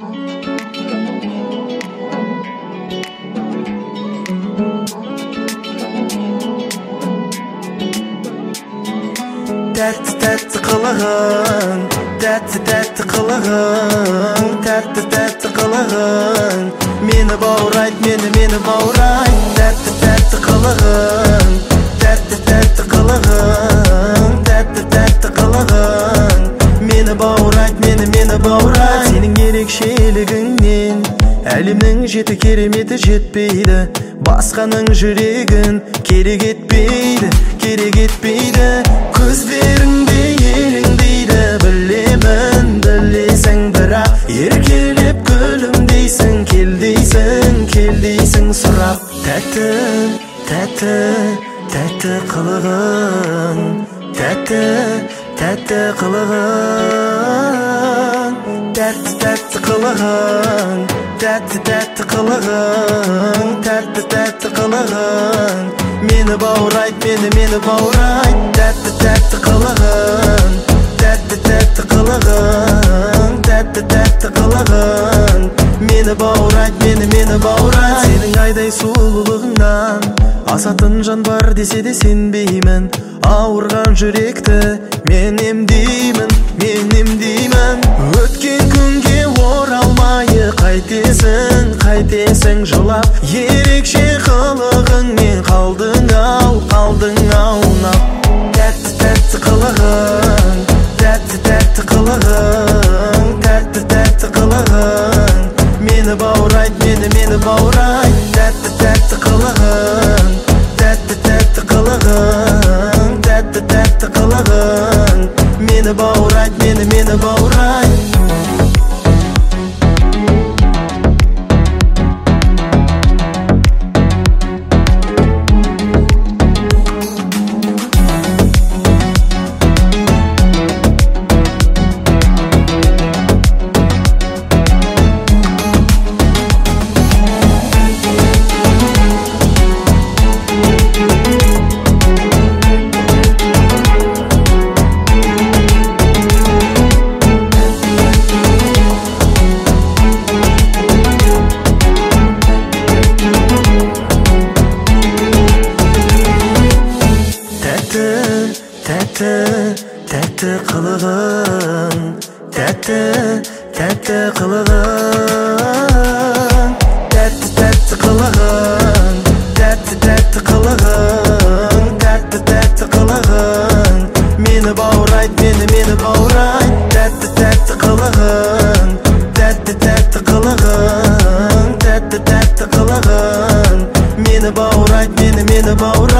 Тәтті қылығың, тәтті қылығың, тәтті қылығың, мені баурайды, мені баурайды. Тәтті қылығың, тәтті қылығың, тәтті қылығың, мені баурайды, мені баурайды. Сенің ерекшелігіңнен әлемнің жеті кереметі жетпейді, басқаның жүрегін керек етпейді. Көздеріңде елеңдейді, білемін, білесің, бірақ еркелеп күлімдейсің, келдейсің сұрап. Тәтті қылығың, тәтті қылығың, тәтті қылығың, тәтті қылығың, тәтті қылығың, мені баурайды, мені баурайды. Тәтті қылығың, тәтті қылығың, тәтті қылығың, мені баурайды, мені баурайды. Сенің айдай сұлулығыңнан асатын жан бар десе де сенбеймін. Ауырған жүректі мен емдеймін. Өткен күнге оралмайы қайтесің жылап. Ерекше қылығыңмен қалдың ау ұнап. Тәтті қылығың, тәтті қылығың, тәтті қылығың, мені баурайды, мені баурайды. Тәтті қылығың, тәтті қылығың, тәтті қылығың, мені баурайды, мені баурайды. Тәтті қылығың, тәтті қылығың, тәтті қылығың, тәтті қылығың, тәтті қылығың, мені баурайды, мені баурайды. Тәтті қылығың, тәтті қылығың, тәтті қылығың, мені баурайды, мені баурайды.